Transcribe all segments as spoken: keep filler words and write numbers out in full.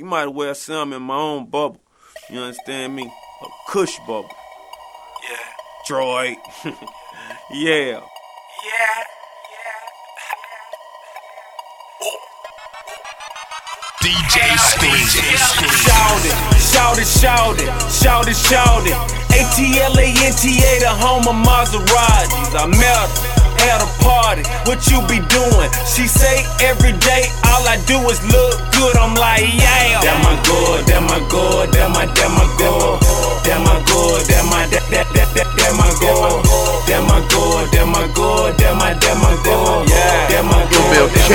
might as well say I'm in my own bubble. You understand me? A Kush bubble. Yeah. Droid. Yeah. Yeah. D J Scream. Shout it, shout it, shout it, shout it, shout it. A T L A N T A, the home of Maseratis. I met her at a party. What you be doing? She say every day, all I do is look good. I'm like, yeah. That my good, that my good, that my, that my good. That my good, that my, that, that, that, that, that my good. That my good, that my good, that my, that my good. Yeah. That my good, that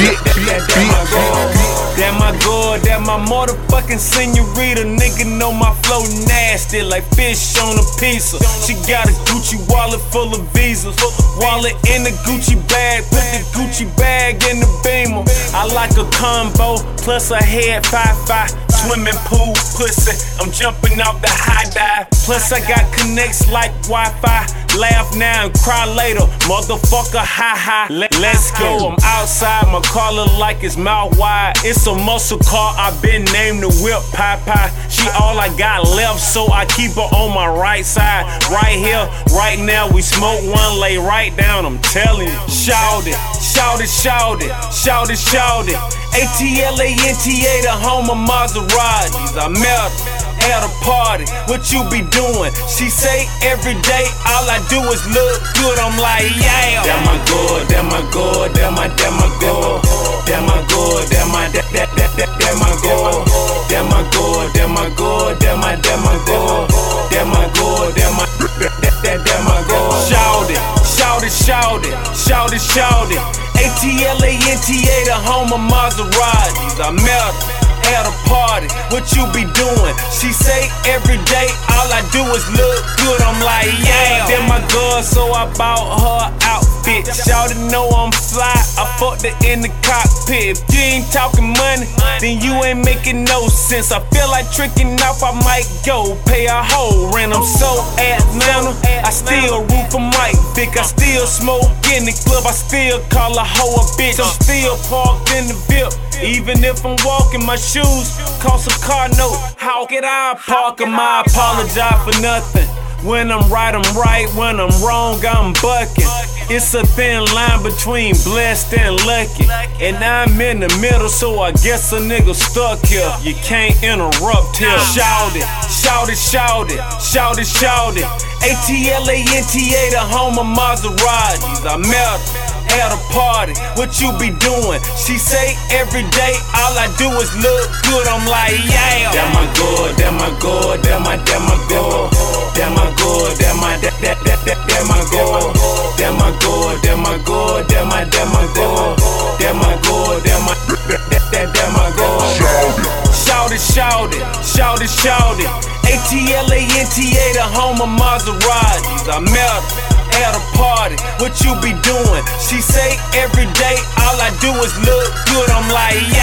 my, that my good. That my good, that my motherfucking senorita. Nigga know my flow nasty like fish on a pizza. She got a Gucci wallet full of visas. Wallet in the Gucci bag, put the Gucci bag in the Beamer. I like a combo, plus a head five five. Swimming pool pussy, I'm jumping off the high dive. Plus I got connects like Wi-Fi. Laugh now and cry later, motherfucker, ha ha. Let's go, I'm outside, my car look like it's mouth wide. It's a muscle car, I been named the whip pie pie. She all I got left, so I keep her on my right side. Right here, right now, we smoke one, lay right down, I'm telling you. Shout it, shout it, shout it, shout it, shout it. A T L A N T A, the home of Maseratis. I met her at a party. What you be doing? She say every day, all I do is look good. I'm like, yeah. That my good, that my good, that my, that my good. That my good, that my, that, that, that, that, that my good. That my good, that my good, that my, that my good. That my good, that my, that, that, that, that my good. Shout it, shout it, shout it, shout it, shout it. A T L A N T A, the home of Maseratis. I met her at a party. What you be doing? She say every day, all I do is look good. I'm like, yeah. Then my girl, so I bought her outfit. Shawty know I'm fly, I fucked her in the cockpit. If you ain't talking money, then you ain't making no sense. I feel like tricking off, I might go pay a whole rent. I'm so Atlanta, I still root for Mike Vick. I still smoke in the club, I still call a hoe a bitch. I'm still parked in the V I P. Even if I'm walking, my shoes cost a car note. How could I park 'em? I apologize for nothing. When I'm right, I'm right. When I'm wrong, I'm bucking. It's a thin line between blessed and lucky. And I'm in the middle, so I guess a nigga stuck here. You can't interrupt here. Shout it, shout it, shout it, shout it, shout it. A T L A N T A, the home of Maseratis. I met her at a party. What you be doing? She say every day, all I do is look good. I'm like, yeah. That my good, that my good, that my, that my good. That my good, that my, that, that, that, that, that my good. That my good, that my good, that my, that my good. That my good, that my, that, that, that, that my good. Shout it, shout it, shout it, shout it. A T L A N T A, the home of Maseratis. I met her at a party. What you be doing? She say every day, all I do is look good. I'm like, yeah.